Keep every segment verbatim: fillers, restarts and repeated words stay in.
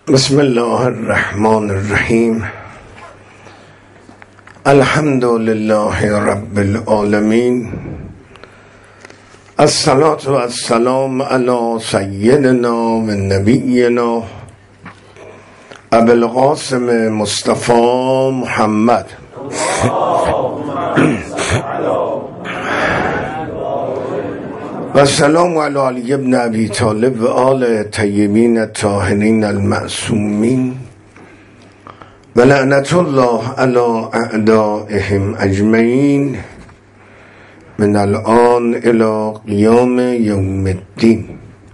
بسم الله الرحمن الرحیم. الحمد لله رب العالمین. الصلاة و السلام علی سیدنا و نبینا ابی القاسم مصطفی محمد و السلام علی علی ابن ابی طالب و آل طیبین الطاهرین المعصومین و لعنت الله علی اعدائهم اجمعین من الان الی قیام یوم الدین.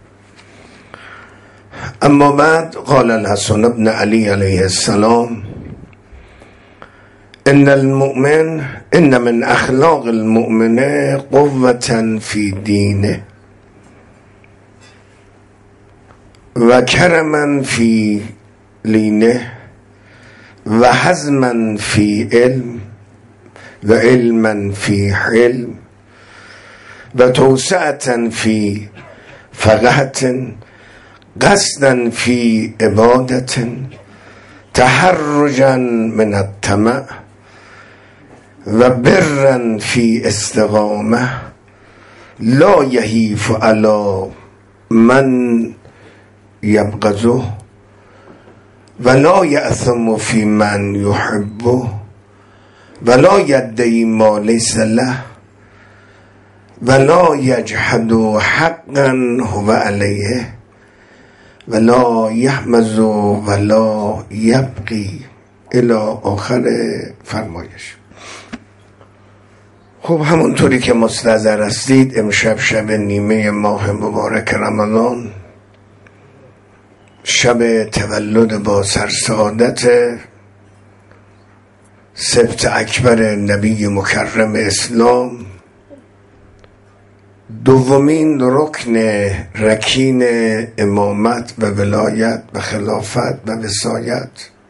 اما بعد، قال الحسن بن علی علیه السلام: ان المؤمن ان من اخلاق المؤمن قوة فی دینه و کرما فی لینه و حزما فی علم و علما فی حلم و توسعة فی فقهة قصدا فی عبادة تحرجا من الطمع و برا فی استقامه لا یحیف علی من یبغضه و لا یأثم فی من یحبه و لا یدعی ما لیس له و لا یجحد حقا هو علیه و لا یحمز و لا یبغی الی آخر فرمایش. خب، همونطوری که مستحضر هستید، امشب شب نیمه ماه مبارک رمضان، شب تولد با سرسعادت سبت اکبر نبی مکرم اسلام، دومین رکن رکین امامت و ولایت و خلافت و وصایت،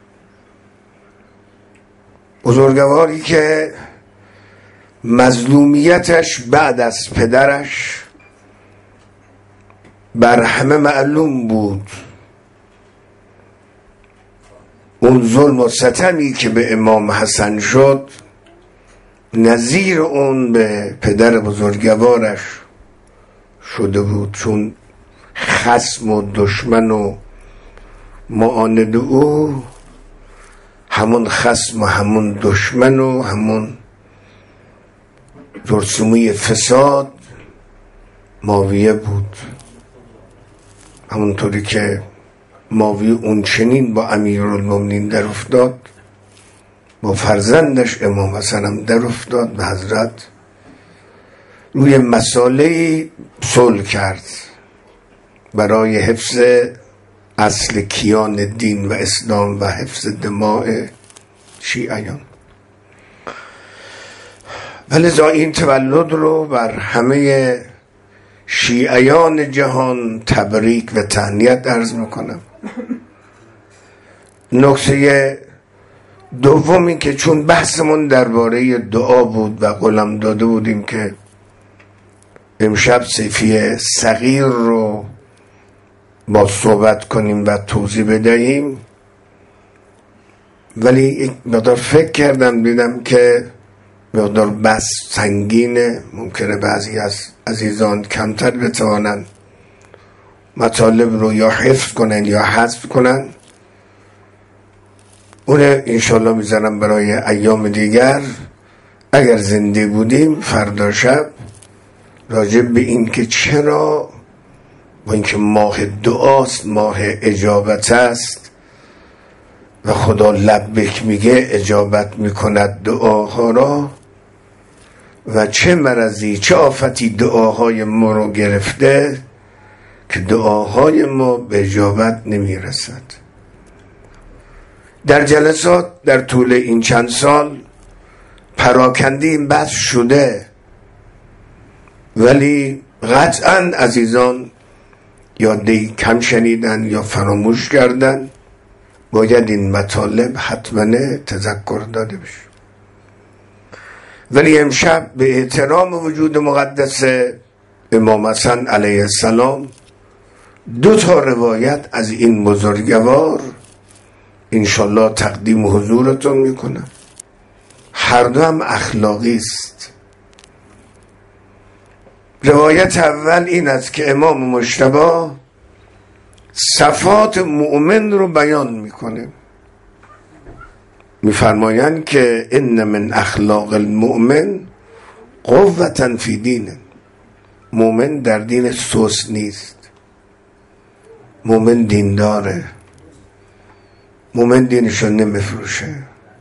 بزرگواری که مظلومیتش بعد از پدرش بر همه معلوم بود. اون ظلم و ستمی که به امام حسن شد نظیر اون به پدر بزرگوارش شده بود، چون خصم و دشمن و معاند او همون خصم و همون دشمن و همون جرثومه فساد معاویه بود. همونطوری که معاویه اون چنین با امیرالمومنین در افتاد، با فرزندش امام حسن هم در افتاد و حضرت روی مسئله صلح کرد برای حفظ اصل کیان دین و اسلام و حفظ دماء شیعیان. ولذا این تولد رو بر همه شیعیان جهان تبریک و تهنیت عرض میکنم. نکته دومی که چون بحثمون درباره دعا بود و قولم داده بودیم که امشب صفی صغیر رو با صحبت کنیم و توضیح بدهیم، ولی یک مقدار فکر کردم دیدم که مقدار بس سنگینه، ممکنه بعضی از عزیزان کمتر بتوانند مطالب رو یا حفظ کنن یا حذف کنن. اونه انشالله میذارم برای ایام دیگر، اگر زنده بودیم فردا شب، راجع به این که چرا با اینکه ماه دعاست، ماه اجابت است و خدا لبک میگه اجابت میکند دعاها را، و چه مرضی چه آفتی دعاهای ما رو گرفته که دعاهای ما به اجابت نمیرسد. در جلسات در طول این چند سال پراکنده این بحث شده، ولی قطعا عزیزان یا دی کم شنیدن یا فراموش کردن. باید این مطالب حتما تذکر داده بشه. ولی امشب به احترام وجود مقدس امام حسن علیه السلام دو تا روایت از این بزرگوار انشالله تقدیم حضورتون میکنم. هر دو هم اخلاقی است. روایت اول این است که امام مجتبی صفات مؤمن رو بیان میکنه، میفرمایند که ان من اخلاق المؤمن قوة فی دینه. مؤمن در دین سست نیست، مؤمن دینداره، مؤمن دینشو نمیفروشه،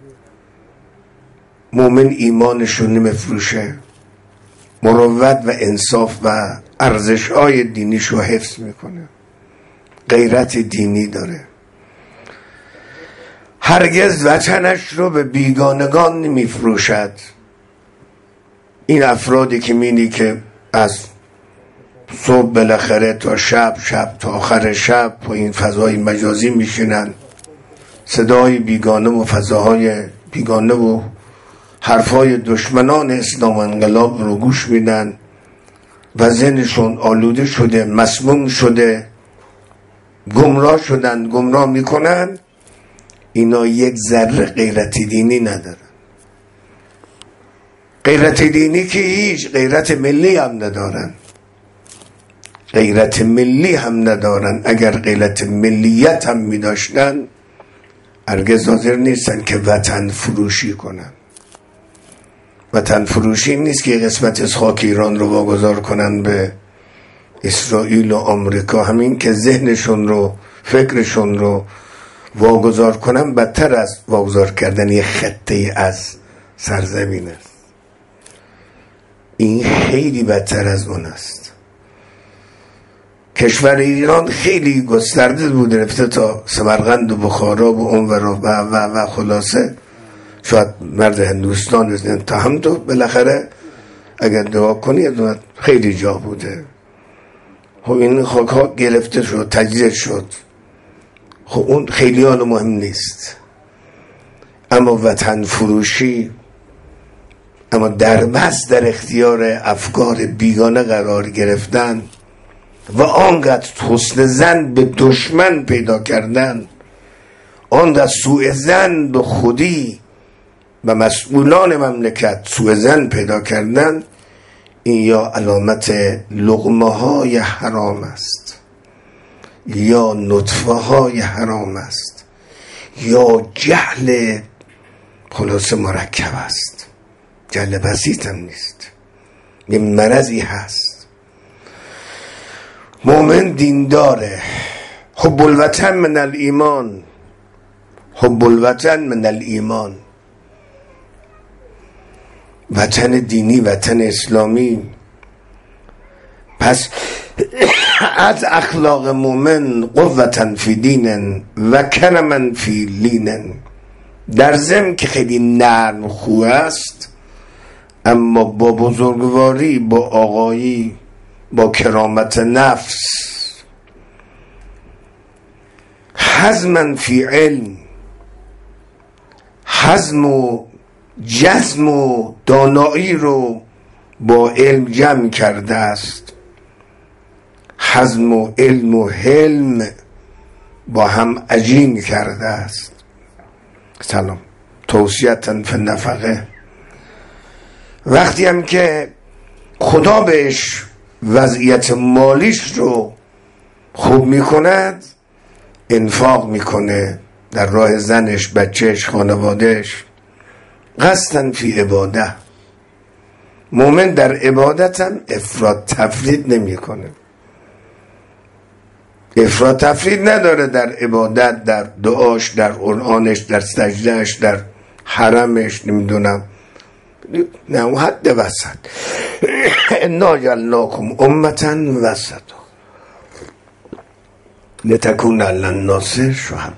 مؤمن ایمانشو نمیفروشه، مروت و انصاف و ارزش‌های دینیشو حفظ میکنه، غیرت دینی داره، هرگز وطنش رو به بیگانگان نمیفروشد. این افرادی که مینی که از صبح بالاخره تا شب، شب تا آخر شب و این فضای مجازی میشینن، صدای بیگانه و فضاهای بیگانه و حرفای دشمنان اسلام و انقلاب رو گوش میدن و ذهنشون آلوده شده، مسموم شده، گمراه شدن، گمراه میکنن. اینا یک ذره غیرت دینی ندارن. غیرت دینی که هیچ، غیرت ملی هم ندارن، غیرت ملی هم ندارن. اگر غیرت ملیت هم می داشتن هرگز حاضر نیستن که وطن فروشی کنن. وطن فروشی نیست که قسمت از خاک ایران رو واگذار کنن به اسرائیل و آمریکا. همین که ذهنشون رو، فکرشون رو واگذار کنن بدتر از واگذار کردن یک خطه از سرزمین است. این خیلی بدتر از اون است. کشور ایران خیلی گسترده بود، رفته تا سمرقند و بخارا و اون و و و, و خلاصه شاید مرد هندوستان بزنن تا هم تو بالاخره اگر دعا کنی خیلی جا بوده. خب این خاک ها گرفته شد، تجزیه شد. خب اون خیلی حال مهم نیست. اما وطن فروشی، اما در بس در اختیار افکار بیگانه قرار گرفتن و آنقدر حسن ظن به دشمن پیدا کردن، آنقدر سوء ظن به خودی و مسئولان مملکت سوء ظن پیدا کردن، این یا علامت لقمه های حرام است، یا نطفه های حرام است، یا جهل خلاص مرکب است. جهل بسیط هم نیست، یه مرضی هست. مؤمن دینداره. حب الوطن من الایمان، حب الوطن من الایمان. وطن دینی، وطن اسلامی. پس از اخلاق مؤمن قوة فی دین و کرما فی لین. در ضمن که خیلی نرم خو است، اما با بزرگواری، با آقایی، با کرامت نفس. حزما فی علم، حزم و جزم و دانایی رو با علم جمع کرده است. حزم و علم و حلم با هم عجین کرده است. سلام. توصیتاً فی النفقه. وقتی هم که خدا بهش وضعیت مالیش رو خوب میکند، انفاق میکنه در راه زنش، بچهش، خانوادهش. قصداً فی عباده. مومن در عبادت هم افراط تفرید نمی کنه. افراط تفرید نداره در عبادت، در دعاش، در قرآنش، در سجدهش، در حرمش، نمیدونم. نه، اون حد وسط. انا جعلناکم امة وسطا لتکون علی الناس شهدا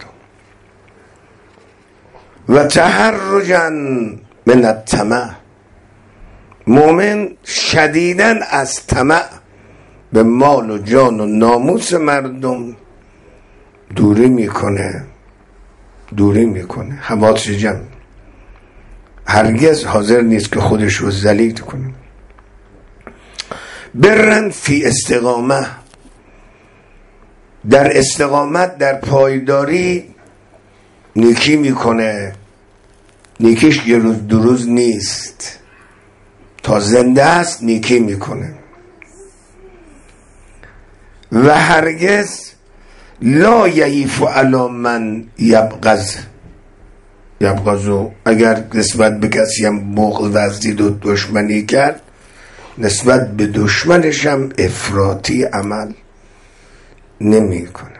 و تحرجا من الطمع. مؤمن شدیداً از طمع به مال و جان و ناموس مردم دوری میکنه، دوری میکنه. حواس جمع. هرگز حاضر نیست که خودش رو ذلیل کنه. برن فی استقامه. در استقامت در پایداری نیکی میکنه، نیکیش یه روز دو روز نیست، تا زنده است نیکی میکنه. و هرگز لا یعیف علی من یبغض یبغضو، اگر نسبت به کسی هم بغض ورزید و دشمنی کرد، نسبت به دشمنش هم افراطی عمل نمی کنه.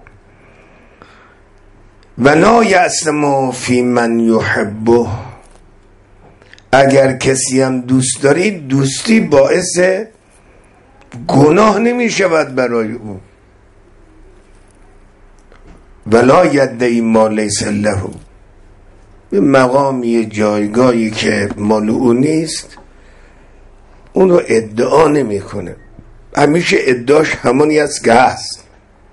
و لا یعصم فی من یحبه، اگر کسی هم دوست دارید دوستی باعث گناه نمی شود برای او. ولا یدعی ما لیس له، به مقامی جایگاهی که مال او نیست اون رو ادعا نمی کنه. همیشه ادعاش همونی است که هست.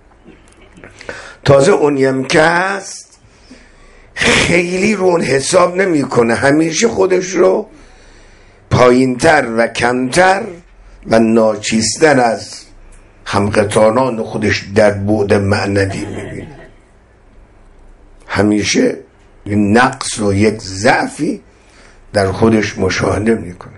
تازه اونی هم که هست خیلی رو اون حساب نمی کنه، همیشه خودش رو پایینتر و کمتر و ناچیزتر از همقطاران خودش در بعد معنوی میبینه. همیشه نقص و یک ضعفی در خودش مشاهده میکنه.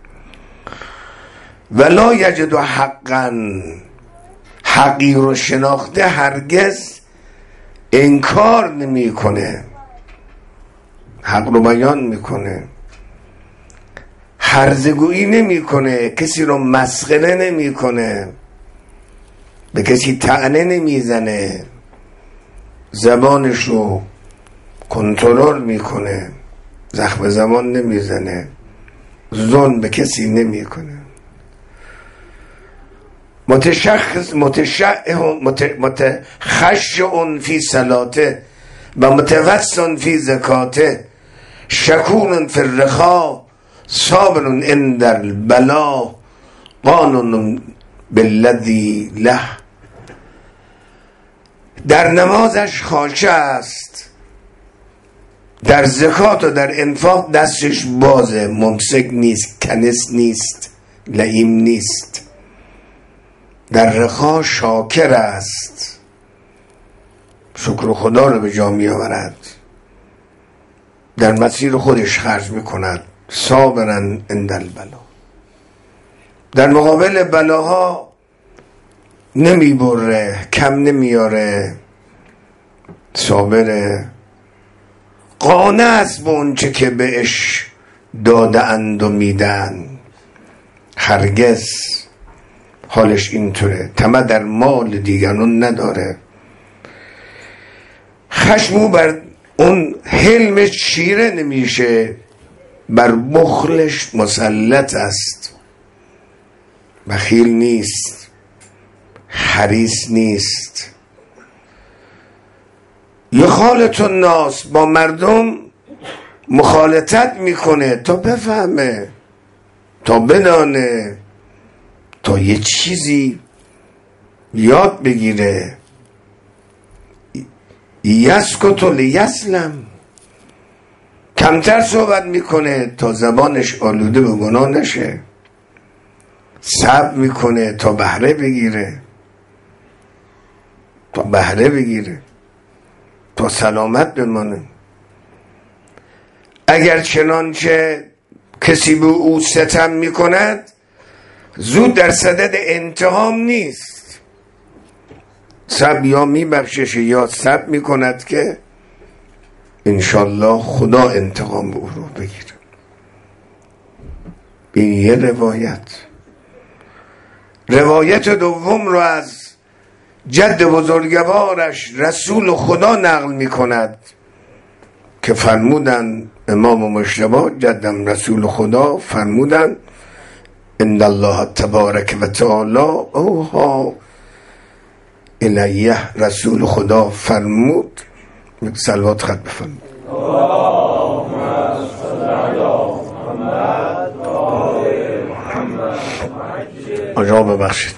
ولا یجد حقا، حقی رو شناخته هرگز انکار نمی کنه، حق رو بیان میکنه، هرزگویی نمی کنه، کسی رو مسخره نمی کنه، به کسی طعنه نمی زنه، زبانش رو کنترل میکنه، زخم زبان نمی زنه، ظلم به کسی نمی کنه. متشخص متخشع فی صلاته و متوسن فی زکاته، شکور فی الرخا، صابر عند البلا، قانون بالذی له. در نمازش خاشع است، در زکات و در انفاق دستش بازه، ممسک نیست، کنس نیست، لئیم نیست. در رخا شاکر است، شکر خدا رو به جا می آورد، در مسیر خودش خرج می کند. صابرن عند البلا، در مقابل بلاها نمی بره، کم نمیاره، صابره. قانع است به اونچه که بهش داده اند و میدن، هرگز حالش اینطوره، طمع در مال دیگران نداره. خشمو بر اون حلمش چیره نمیشه، بر بخلش مسلط است. بخیل نیست، حریص نیست. یخالط الناس، با مردم مخالطت میکنه تا بفهمه، تا بدانه، تا یه چیزی یاد بگیره. یسکت لیسلم، کمتر صحبت میکنه تا زبانش آلوده به گناه نشه. صبر میکنه تا بهره بگیره، تا بهره بگیره، تا سلامت بمانه. اگر چنانچه کسی به او ستم میکند، زود در صدد انتقام نیست. صبر یا میبخشش یا صبر میکند که انشالله خدا انتقام او رو بگیره. این یه روایت. روایت دوم رو از جد بزرگوارش رسول خدا نقل میکند که فرمودن، امام مجتبی جدم رسول خدا فرمودن، ان الله تبارک و تعالی اوحی الیه. رسول خدا فرمود، صلوات خط بفرمود. آجا ببخشید.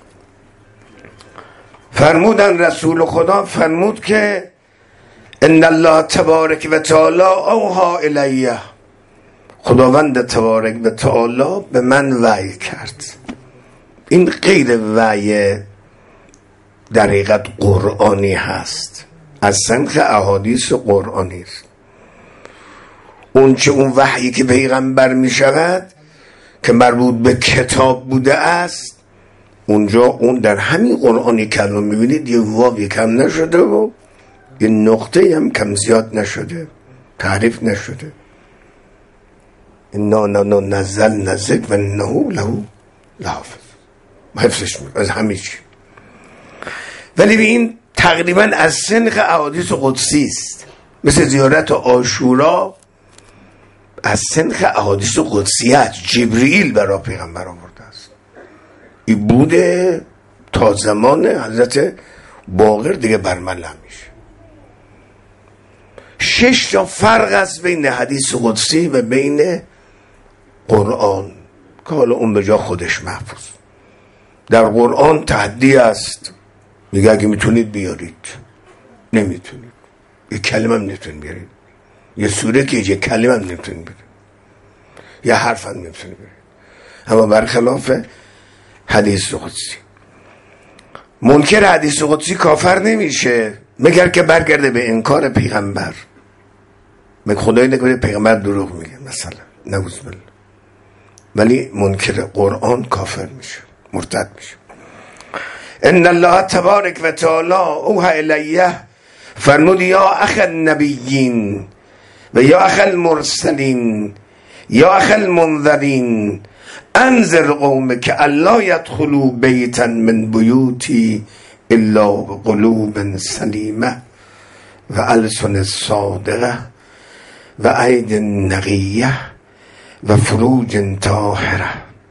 فرمودن رسول خدا فرمود که ان الله تبارک و تعالی اوحی الیه، خداوند تبارک و تعالی به من وحی کرد. این غیر وحی در حقیقت قرآنی هست، از سنخ احادیث قرآنی است. اون چه اون وحیی که پیغمبر می شود که مربوط به کتاب بوده است، اونجا اون در همین قرآنی کلمه می بینید یه واوی کم نشده و یه نقطه هم کم زیاد نشده، تعریف نشده. انا نزلنا الذکر و انه له لحافظ، حفظش میکنه از همه چی. ولی به این تقریبا از سنخ احادیث قدسی است، مثل زیارت عاشورا از سنخ احادیث قدسی است. جبرئیل برای پیغمبر آورده است. این بوده تا زمان حضرت باقر دیگه برملا میشه. شش تا فرق است بین حدیث قدسی و بین قرآن که حالا اون به جا خودش محفوظ. در قرآن تحدی است، میگه اگه میتونید بیارید، نمیتونید، یه کلمه هم نمیتونید بیارید. یه سوره که یه کلمه هم نمیتونید بیارید، یه حرف هم نمیتونید بیارید. اما برخلاف حدیث قدسی، منکر حدیث قدسی کافر نمیشه مگر که برگرده به انکار پیغمبر. مگه خدایی نکنه پیغمبر دروغ میگه مثلا، نعوذ بالله. ولی منکر قرآن کافر میشه، مرتد میشه. ان الله تبارک و تعالی اوحی الیه فرمود یا اخ النبیین و یا اخ المرسلین یا اخ المنذرین انذر قومک الا يدخلوا بیتا من بیوتی الا بقلوب سلیمه و السن صادقه و اید نقیه و فروج طاهره.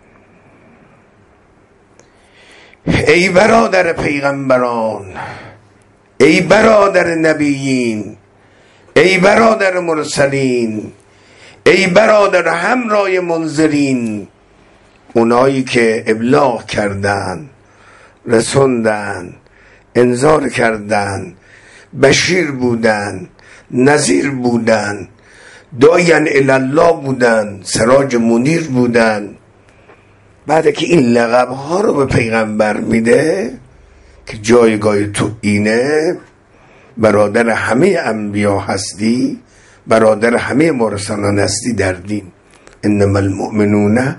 ای برادر پیغمبران، ای برادر نبیین، ای برادر مرسلین، ای برادر همراه منذرین، اونایی که ابلاغ کردن، رسوندن، انذار کردن، بشیر بودن، نذیر بودن، داعین الله بودن، سراج منیر بودن. بعد که این لقب ها رو به پیغمبر میده که جایگاه تو اینه، برادر همه انبیا هستی، برادر همه مرسلان هستی در دین. انما المؤمنون اخوه.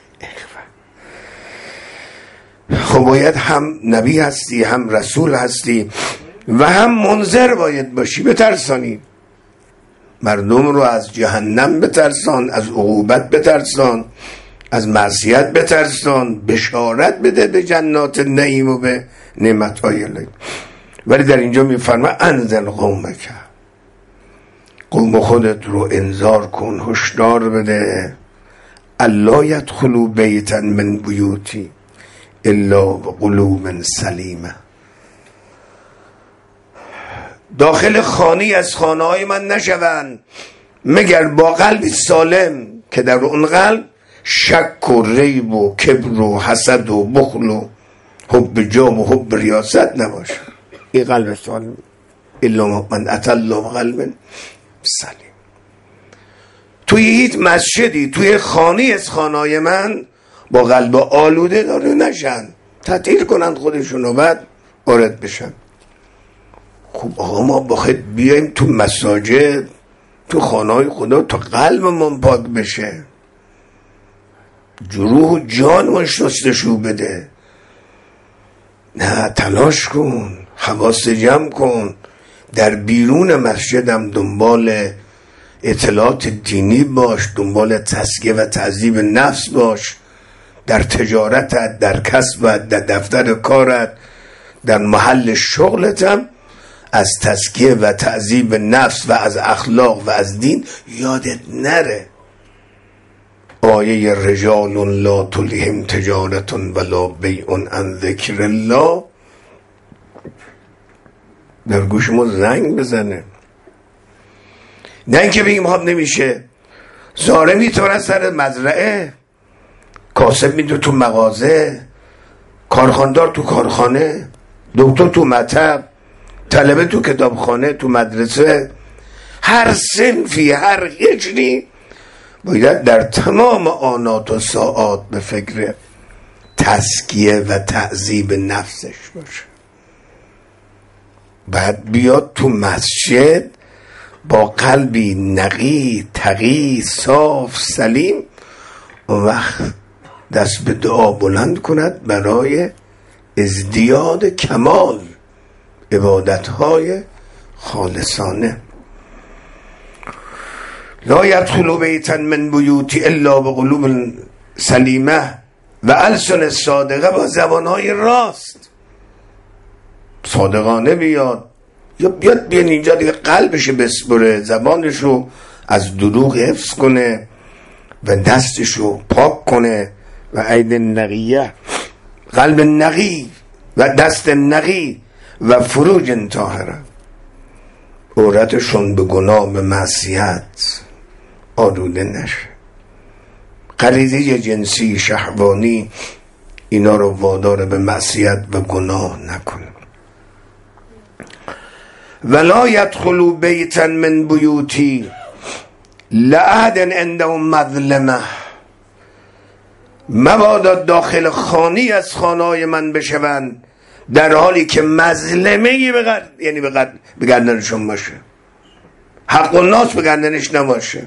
خب باید هم نبی هستی، هم رسول هستی و هم منذر باید باشی، بترسانی مردم رو از جهنم، بترسان از عقوبت، بترسان از معصیت، بترسان بشارت بده به جنات نعیم و به نعمت‌های الهی. ولی در اینجا میفرمه انذر قومک، قوم خودت رو انذار کن، هشدار بده. الا یدخلوا بیتا من بیوتی الا بقلوب سلیمه، داخل خانه از خانه های من نشوند مگر با قلبی سالم که در اون قلب شک و ریب و کبر و حسد و بخل و حب جاه و حب ریاست نباشه. این قلب سالم. الا من اتى الله بقلب سلیم. توی هیچ مسجدی، توی خانه از خانه‌های من با قلب آلوده داره نشن، تطهیر کنند خودشونو بعد وارد بشن. خب آقا ما باید بیایم تو مساجد، تو خانه‌های خدا تا قلبمون پاک بشه، جروح و جانمون شستشو بده. نه، تلاش کن، حواس جمع کن، در بیرون مسجدم دنبال اطلاعات دینی باش، دنبال تزکیه و تعذیب نفس باش، در تجارتت، در کسبت، در دفتر کارت، در محل شغلتم از تزکیه و تعذیب نفس و از اخلاق و از دین یادت نره. آیه رجال لا تلهم تجارت ولا بیع عن ذکر الله در گوش ما زنگ بزنه. نه اینکه بگیم حاب نمیشه. زاره میتونه سر مزرعه، کاسب میدو تو مغازه، کارخاندار تو کارخانه، دکتر تو مطب، طلبه تو کتابخانه، تو مدرسه، هر صنفی، هر هجری باید در تمام آنات و ساعات به فکر تزکیه و تعذیب نفسش باشه. بعد بیاد تو مسجد با قلبی نقی تقی صاف سلیم، اون وقت دست به دعا بلند کند برای ازدیاد کمال عبادتهای خالصانه. لا يدخل بیتا من بیوتی الا بقلوب سلیمه و السن صادقه، با زبانهای راست صادقانه بیاد، یا بیاد بیان اینجا دیگه قلبش بسپره، زبانشو از دروغ حفظ کنه و دستشو پاک کنه و عید نقیه، قلب نقی و دست نقی و فروج طاهره، عورتشون به گناه به معصیت آلوده نشه، غریزه جنسی شهوانی اینا رو وادار به معصیت و گناه نکنه. ولا يدخلوا بیتا من بیوتی لأحد عندهم مظلمه، مبادا داخل خانی از خانه‌های من بشوند در حالی که مظلمه‌ای به گرد... یعنی به گرد... به گردنشون باشه، حق الناس به گردنش نباشه،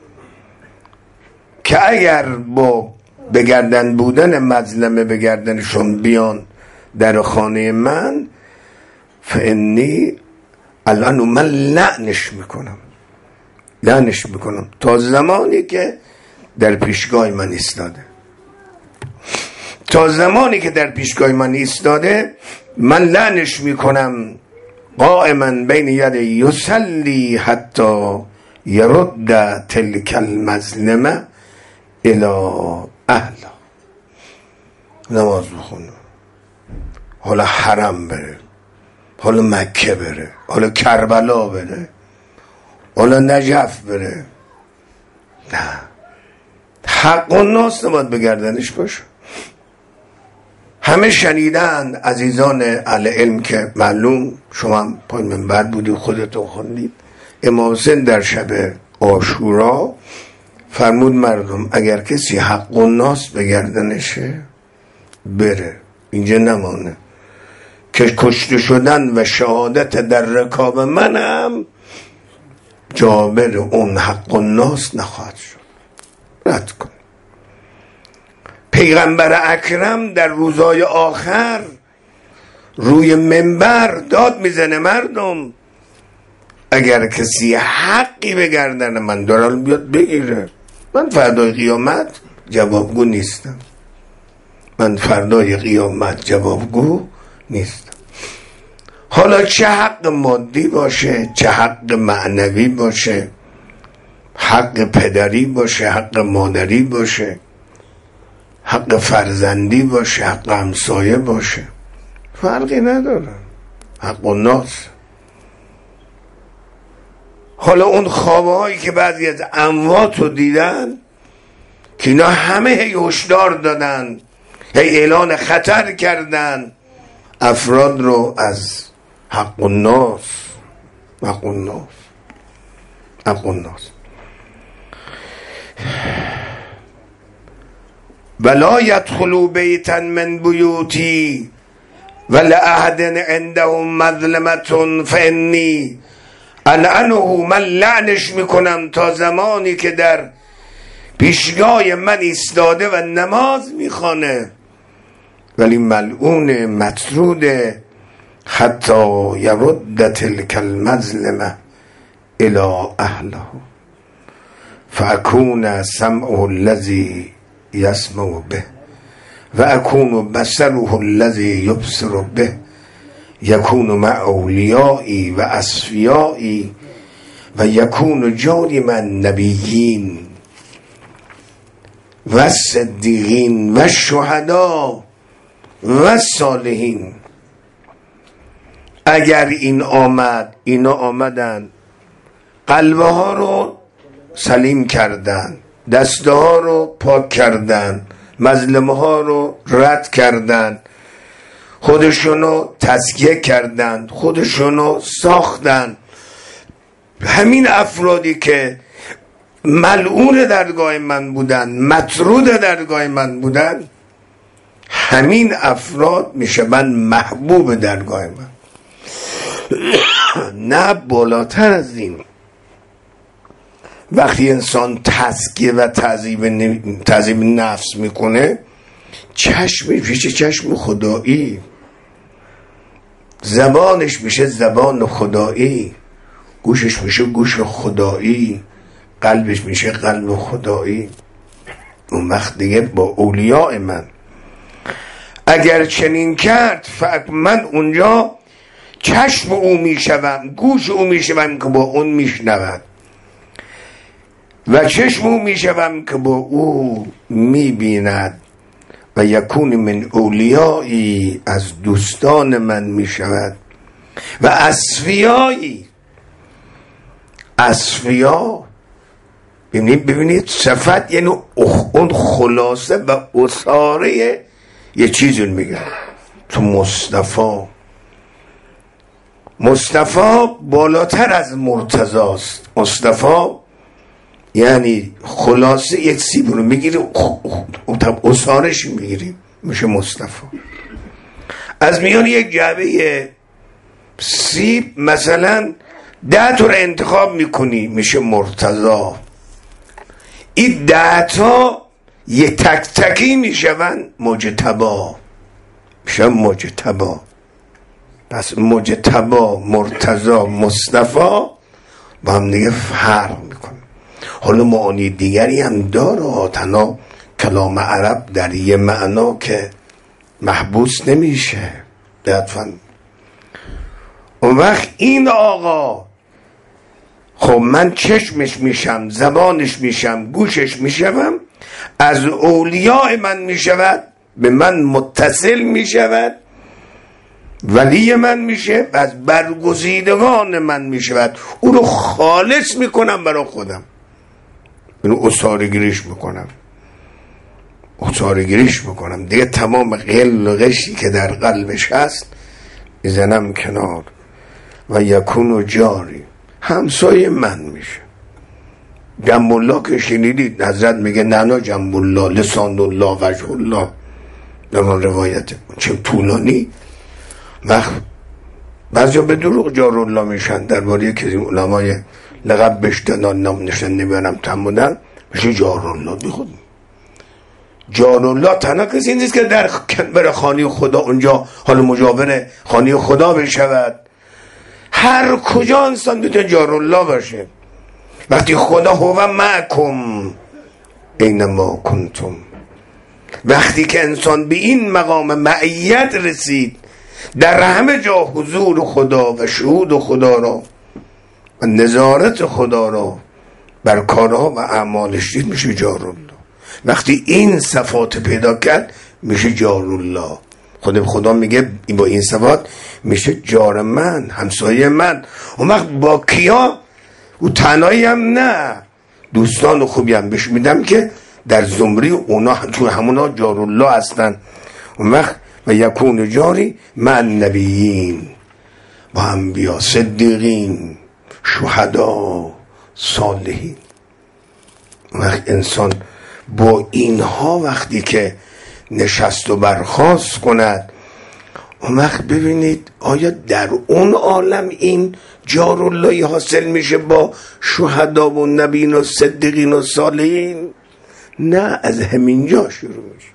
که اگر با به گردن بودن مظلمه به گردنشون بیان در خانه من، فانی الان من لعنش میکنم لعنش میکنم تا زمانی که در پیشگاه من ایستاده، تا زمانی که در پیشگاه من ایستاده من لعنش میکنم قائما بین ید یصلی حتی یرد تلک المظلمه الی اهلا. نماز بخونه، حالا حرم بره، حالا مکه بره، حالا کربلا بره، حالا نجف بره، نه، حق الناس نباید بگردنش باشه. همه شنیدن عزیزان اهل علم که معلوم، شما هم پای منبر بودی خودتون خوندید، امام حسین در شب عاشورا فرمود مردم اگر کسی حق الناس بگردنشه بره، اینجا نمانه، که کشته شدن و شهادت در رکاب منم جابر اون حق الناس نخواهد شد، رد کن. پیغمبر اکرم در روزهای آخر روی منبر داد میزنه مردم اگر کسی حقی به گردن من داره بیاد بگیره، من فردای قیامت جوابگو نیستم، من فردای قیامت جوابگو نیستم. حالا چه حق مادی باشه، چه حق معنوی باشه، حق پدری باشه، حق مادری باشه، حق فرزندی باشه، حق همسایه باشه، فرقی نداره، حق الناس. حالا اون خوابه هایی که بعضی از اموات رو دیدن که اینا همه هی هشدار دادن، هی اعلان خطر کردن افراد رو از حق الناس، حق الناس، حق الناس. ولا يدخلوا بیتا من بیوتی ولأحد عندهم مظلمة فإني العنه، من لعنش میکنم تا زمانی که در پیشگاه من ایستاده و نماز میخوانه، ولی ملعون مطرود حتی یرد تلک المظلمه الی اهله فاکون سمعه الذی یسمع به و اکون بصره الذی یبصر به، یکون مع اولیایی و اصفیایی و یکون جاری من نبیین و صدیقین و شهدا و صالحین. اگر این آمد، اینا آمدن، قلبه ها رو سلیم کردن، دسته ها رو پاک کردن، مظلمه ها رو رد کردن، خودشونو تزکیه کردن، خودشونو ساختن، همین افرادی که ملعون درگاه من بودن، مطرود درگاه من بودن، همین افراد میشه من محبوب درگاه من. نه بالاتر از این. وقتی انسان تزکیه و تعذیب نفس میکنه، چشم میشه چشم خدایی، زبانش میشه زبان خدایی، گوشش میشه گوش خدایی، قلبش میشه قلب خدایی. اون وقت دیگه با اولیاء من اگر چنین کرد، فقط من اونجا چشم او میشوم، گوش او میشوم که با اون میشنود، و چشم او میشوم که با او میبیند، و یکون من اولیایی، از دوستان من میشود، و اصفیایی. اصفیا ببینید ببینید صفت یعنی اون خلاصه و اصاره یه چیزی میگه. تو مصطفی مصطفی بالاتر از مرتضاست. مصطفی یعنی خلاصه یک سیب رو میگیری، اصارش میگیری، میشه مصطفی. از میان یک جعبه سیب مثلا ده تا رو انتخاب میکنی، میشه مرتضا. این ده تا یه تک تکی میشون مجتبا، میشه مجتبا. پس مجتبا، مرتضا، مصطفی با هم دیگه فرق میکنه. حالا معانی دیگری هم داره، تنها کلام عرب در یه معنا که محبوس نمیشه. لطفاً اون وقت این آقا، خب من چشمش میشم، زبانش میشم، گوشش میشم، از اولیاء من میشود، به من متصل میشود، ولی من میشه، و از برگزیدگان من میشود. او رو خالص میکنم برای خودم، اینو اصارگیریش میکنم، اصارگیریش میکنم دیگه. تمام غل و غشی که در قلبش هست میزنم کنار. و یکون و جاری، همسایه من میشه. جنب الله که شنیدید حضرت میگه نه جنب الله، لسان الله، وجه الله، در اون روایت چه طولانی. وقت بعضی به دروغ جار الله میشن، درباره که این علمای لقب بشتنان نام نشن نمیانم تمودن، میشه جار الله. بخود جار الله تنها کسی نیست که در بره خانه خدا اونجا حال مجاور خانه خدا بشود. هر کجا انسان میتونه جار الله باشه. وقتی خدا هو معکم اینما کنتم، وقتی که انسان به این مقام معیت رسید، در همه جا حضور خدا و شهود خدا را و نظارت خدا را بر کارها و اعمالش دید، میشه جار الله. وقتی این صفات پیدا کرد میشه جار الله. خود خدا میگه با این صفات میشه جار من، همسایه من. اون وقت با کیا؟ او تنهایی هم نه، دوستان خوبی هم بهش میدم که در زمری اونا تو همونا جار الله هستن. اون وقت و یکون جاری من نبیین و انبیا، صدیقین، شهدا، صالحین. اون وقت انسان با اینها وقتی که نشست و برخاست کند، اون وقت ببینید آیا در اون عالم این جار اللهی حاصل میشه با شهدا و نبیین و صدیقین و صالحین؟ نه، از همینجا شروع میشه.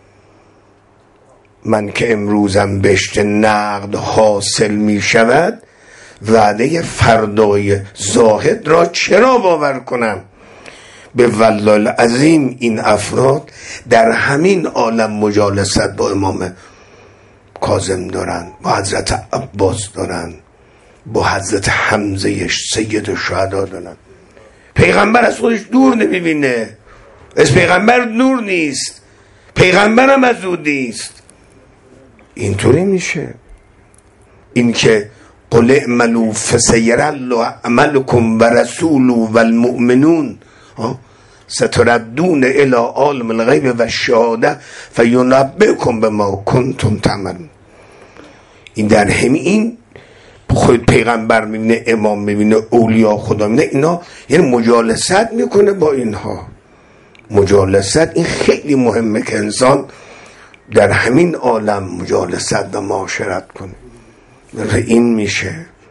من که امروزم بهشت نقد حاصل میشود، وعده فردای زاهد را چرا باور کنم؟ به والله العظیم این افراد در همین عالم مجالست با امام کاظم دارن، با حضرت عباس دارن، با حضرت حمزه سید الشهدا دارن. پیغمبر از خودش دور نمیبینه، از پیغمبر دور نیست، پیغمبرم از او نیست. اینطوری میشه. این که قل اعملوا فسیر الله عملکم و رسوله و المؤمنون ستردون الی عالم الغیب و الشهاده فینبئکم بما کنتم تعملون. این در همین خود پیغمبر میبینه، امام میبینه، اولیاء خدا میبینه، اینا یعنی مجالست میکنه با اینها. مجالست این خیلی مهمه که انسان در همین عالم مجالست و معاشرت کنه. این میشه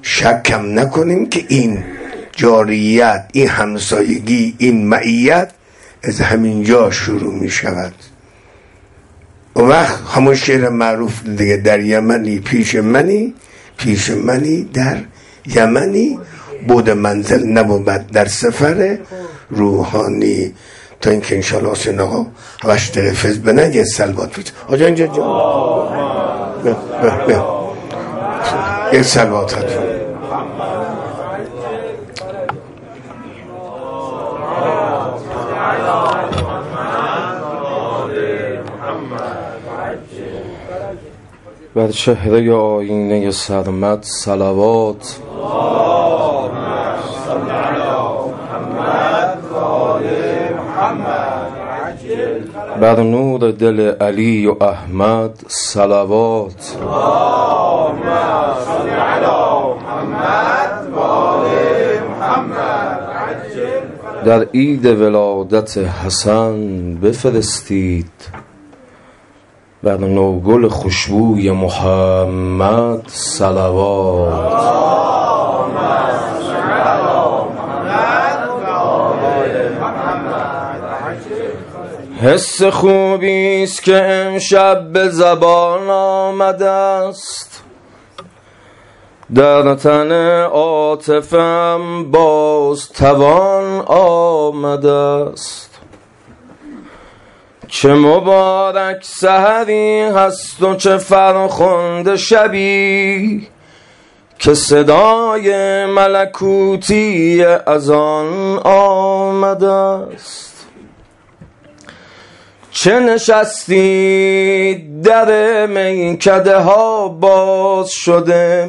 شکم نکنیم که این جاریت، این همسایگی، این معیت از همینجا شروع می شود. و وقت همون شعر معروف دیگه، در یمنی پیش منی، پیش منی در یمنی، بود منزل نبود در سفر روحانی. تا اینکه انشاءالله حسین آقا هوش دقیقه فیض بنه یه سلوات بیت آجا اینجا جا یک سلوات هست. بر چهره آینه سرمد صلوات، بر نور دل علی و احمد صلوات. در عید ولادت حسن بفرستید، بر نوگل خوشبوی محمد صلوات. حس خوبیست که امشب به زبان آمده است، در تن عاطفم باز توان آمده است. چه مبارک سحری هست و چه فرخنده شبی، که صدای ملکوتی از آن آمده است. چه نشستی در میکده ها باز شده،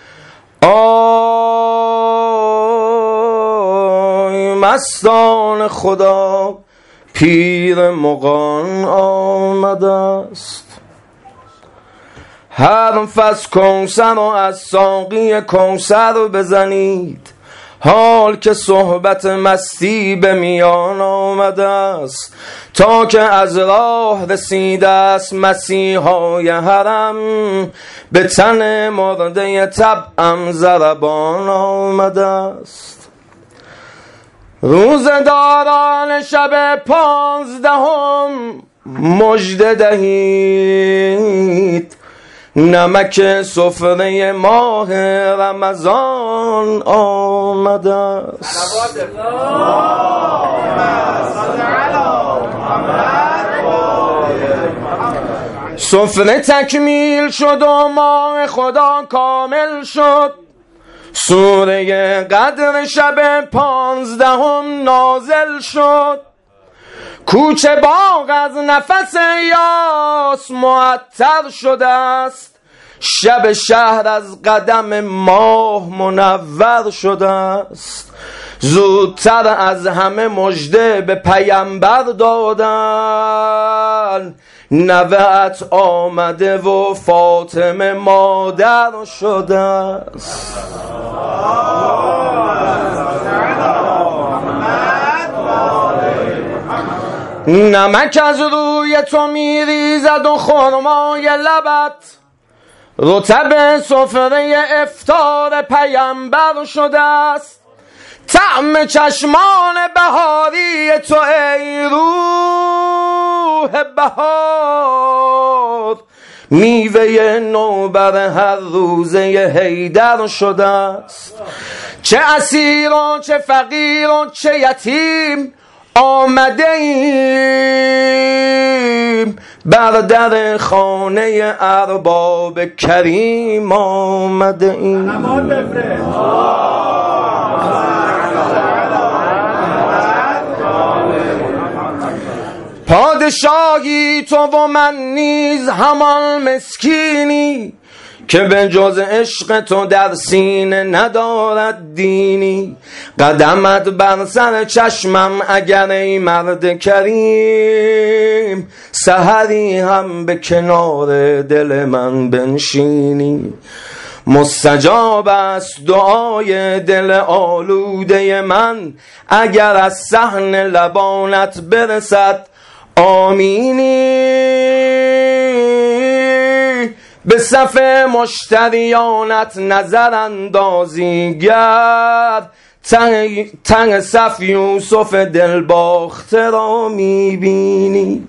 آی مستان خدا پیر مغان آمده است. حرف از کوثر و از ساقی کوثر بزنید، حال که صحبت مستی به میان آمده است. تا که از راه رسیده است مسیحای حرم، به تن مرده طبعم ضربان آمده است. روزداران شب پانزدهم مژده دهید، نمک سفره ماه رمضان آمده است. سفره تکمیل شد و ماه خدا کامل شد، سوره قدر شب پانزدهم نازل شد. کوچه باغ از نفس یاس معطر شده است، شب شهر از قدم ماه منور شده است. زودتر از همه مژده به پیامبر دادن، نوه‌ات آمده و فاطمه مادر شده است. نمک از روی تو میریزد و خرمای لبت، رطب سفره افطار پیامبر شده است. طعم چشمان بهاری تو ای روح بهار، میوه نوبر هر روزه حیدر شده است. چه اسیر و چه فقیر و چه یتیم آمده ایم، بر در خانه ارباب کریم آمده ایم. پادشاهی تو و من نیز همان مسکینی، که به جز عشق تو در سینه ندارد دینی. قدمت بر سر چشمم اگر ای مرد کریم، سحری هم به کنار دل من بنشینی. مستجاب است دعای دل آلوده من، اگر از صحن لبانت برسد آمینی. به صف مشتریانت نظر اندازی گرد، تنگ, تنگ صف یوسف دل باخته را میبینی.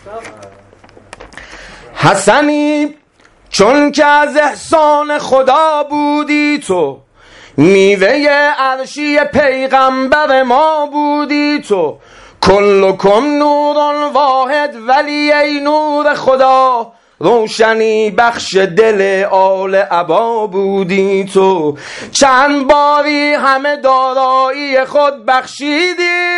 حسنی چون که از احسان خدا بودی تو، میوه عرشی پیغمبر ما بودی تو، کلکم نور واحد ولی ای نور خدا، روشنی بخش دل آل عبا بودی تو. چند باری همه دارایی خود بخشیدی،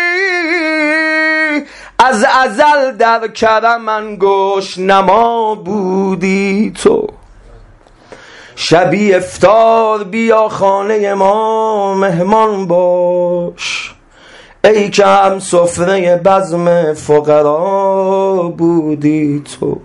از ازل در کرم انگشت نما بودی تو. شبی افطار بیا خانه ما مهمان باش، ای که هم سفره بزم فقرا بودی تو.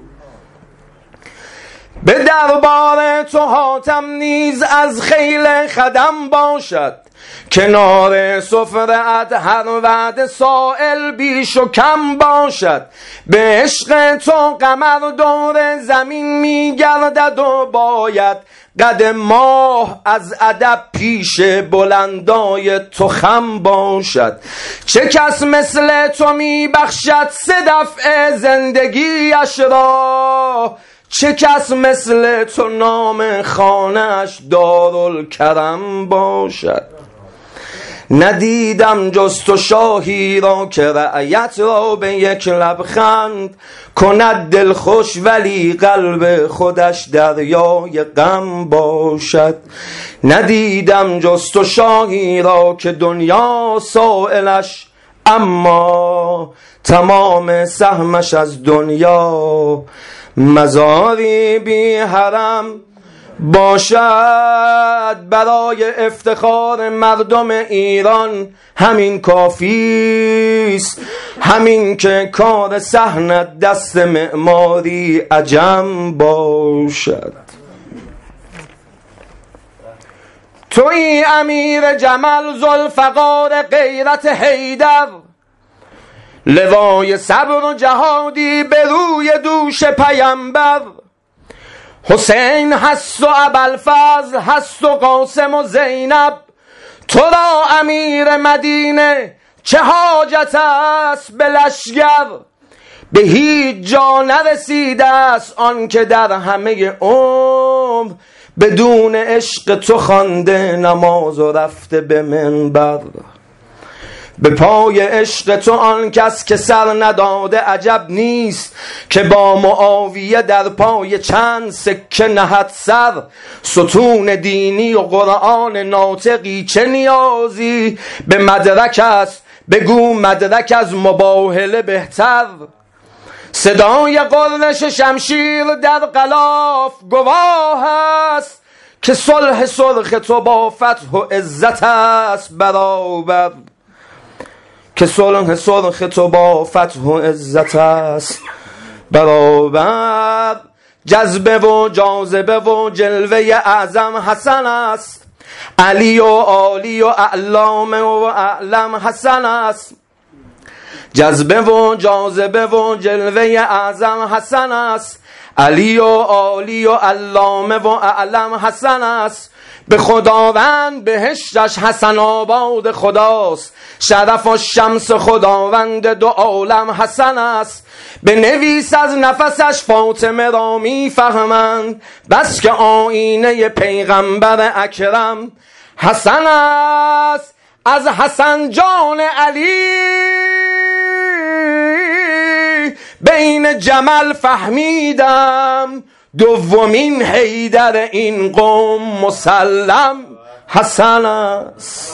به دربار تو حاتم نیز از خیل خدم باشد، کنار سفره‌ات هر وعده سائل بیش و کم باشد. به عشق تو قمر دور زمین میگردد و باید قد ماه از ادب پیش بلندای تو خم باشد. چه کس مثل تو میبخشد سه دفعه زندگیش را، چه کس مثل تو نام خانه‌اش دارالکرم باشد. ندیدم جز تو شاهی را که رعیت را به یک لبخند کند دلخوش، ولی قلب خودش دریای غم باشد. ندیدم جز تو شاهی را که دنیا سائلش، اما تمام سهمش از دنیا مزاری بی حرم باشد. برای افتخار مردم ایران همین کافیست، همین که کار صحنت دست معماری عجم باشد. توی امیر جمل ذوالفقار غیرت حیدر، لوای صبر و جهادی به روی دوش پیمبر. حسین هست و ابوالفضل هست و قاسم و زینب، تو را امیر مدینه چه حاجت است به لشگر؟ به هیچ جا نرسیده است آن که در همه عمر بدون عشق تو خوانده نماز و رفته به منبر. به پای عشق تو آن کس که سر نداده عجب نیست که با معاویه در پای چند سکه نهد سر. ستون دینی و قرآن ناطقی چه نیازی به مدرک است؟ بگو مدرک از مباهله بهتر. صدای قرنش شمشیر در غلاف گواه است که صلح سرخ تو با فتح و عزت است برابر. که صلح سرخ تو با فتح و عزت است برابر. جذبه و جاذبه و جلوه اعظم حسن است، علی و عالی و اعلام و اعلم حسن است. جذبه و جاذبه و جلوه اعظم حسن است، علی و عالی و علامه و اعلم حسن است. به خداوند بهشتش حسن آباد خداست، شرف و شمس خداوند دو عالم حسن است. به نویس از نفسش فاطمه را می فهمند، بس که آینه پیغمبر اکرم حسن است. از حسن جان علی بین جمل فهمیدم، دومین حیدر این قوم مسلم حسن است.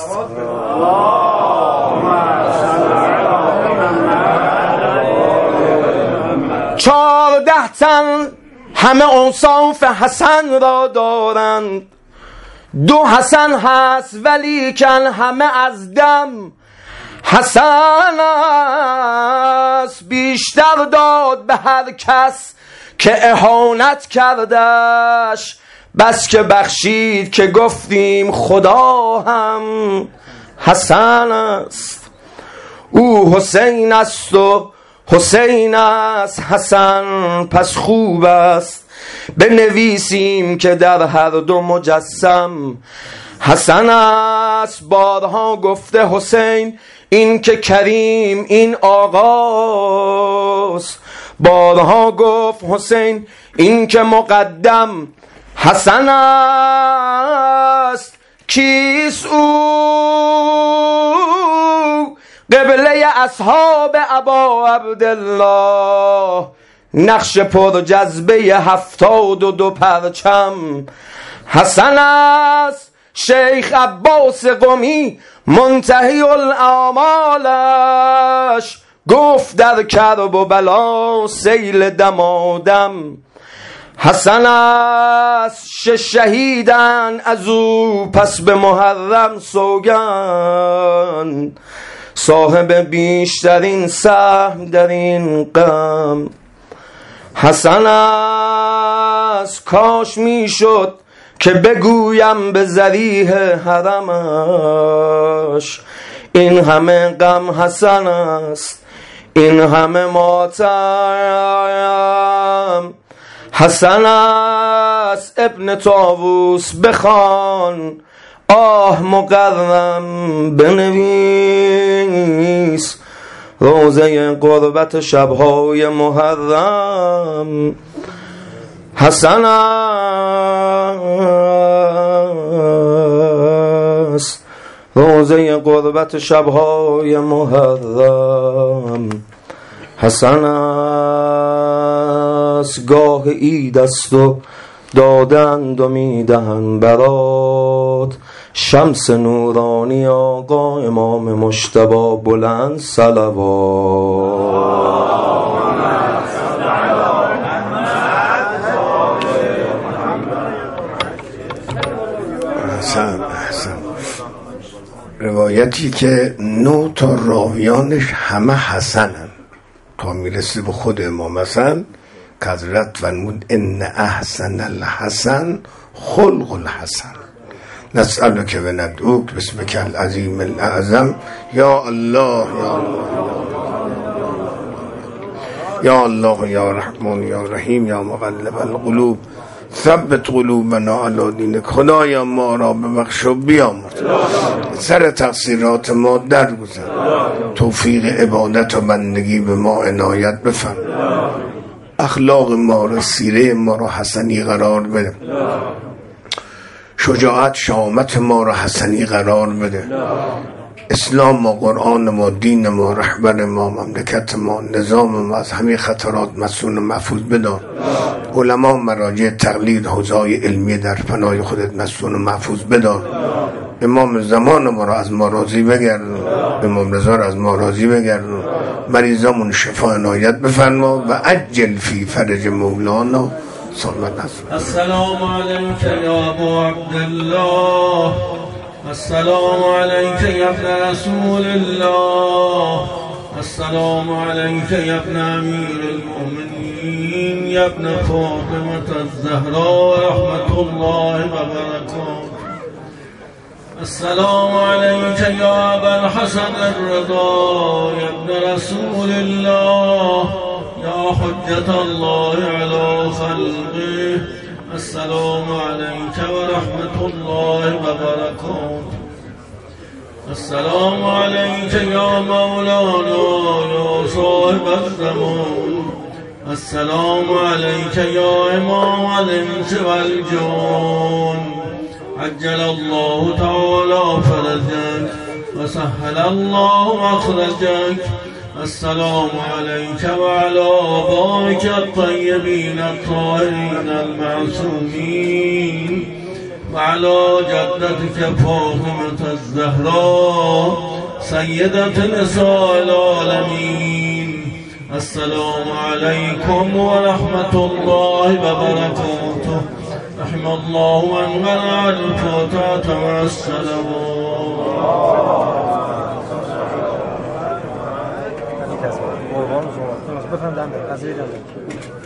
چهارده تن همه اوصاف حسن را دارند، دو حسن هست ولی کن همه از دم حسن است. بیشتر داد به هر کس که اهانت کردش، بس که بخشید که گفتیم خدا هم حسن است. او حسین است و حسین است حسن، پس خوب است بنویسیم که در هر دو مجسم حسن است. بارها گفته حسین این که کریم این آقاست، بارها گفت حسین این که مقدم حسن است. کیس او قبله اصحاب ابا عبدالله، نقش پر جذبه هفتاد و دو پرچم حسن است. شیخ عباس قمی منتهی الامالش، گفت در کرب و بلا سیل دمادم حسن است. شش شهیدن از او پس به محرم سوگند، صاحب بیشترین سهم در این غم حسن است. کاش میشد که بگویم به ذریح حرمش، این همه غم حسن است، این همه ماتم حسن است. ابن طاووس بخوان آه مقرم بنویس، روزه قربت شبهای محرم حسن است. روزه قربت شبهای محرم حسن است. گاه عید است و دادند و میدهند برات، شمس نورانی آقا امام مجتبی بلند صلوات. احسن احسن. روایتی که نه تا راویانش همه حسنن تا میرسه به خود امام حسن که حضرت فرمود ان احسن الحسن خلق الحسن. نسألک و ندعوک باسمک العظیم الاعظم یا الله یا الله یا رحمان یا رحیم یا مقلب القلوب ثبت قلوبنا علی دینک. خدایا ما را ببخش و بیامرز، سر تقصیرات ما درگذر، توفیق عبادت و بندگی به ما عنایت بفرما، اخلاق ما را سیره ما را حسنی قرار بده، شجاعت شامت ما را حسنی قرار بده، اسلام و قرآن ما، دین ما، رهبر ما، مملکت ما، نظام ما از همه خطرات مسئول و محفوظ بدار. علما مراجع تقلید حوزه‌های علمی در پناه خودت مسئول و محفوظ بدار. امام زمان ما را از ما راضی بگردون، امام رضا را از ما راضی بگردون، مریضامون شفا عنایت بفرما و عجل فی فرج مولانا. السلام علیک یا ابا عبدالله، السلام علیک یا ابن رسول الله، السلام علیک یا ابن امیر المؤمنین یا ابن فاطمة الزهراء رحمت الله و برکاته. السلام علیک یا ابا الحسن الرضا یا ابن رسول الله یا حجت الله علی خلقه. السلام علیک و رحمت الله و برکاته. السلام علیک یا مولانا یا صاحب الزمان. السلام علیک یا امام الانس والجن. عجل الله تعالی فرجك و سهل الله مخرجك. السلام عليك وعلى آبائك الطيبين الطاهرين المعصومين وعلى جدتك فاطمة الزهراء سيدة نساء العالمين. السلام عليكم ورحمة الله وبركاته. رحم الله من منع الفتاة مع السلامات. بفهم دنده قضیه دنده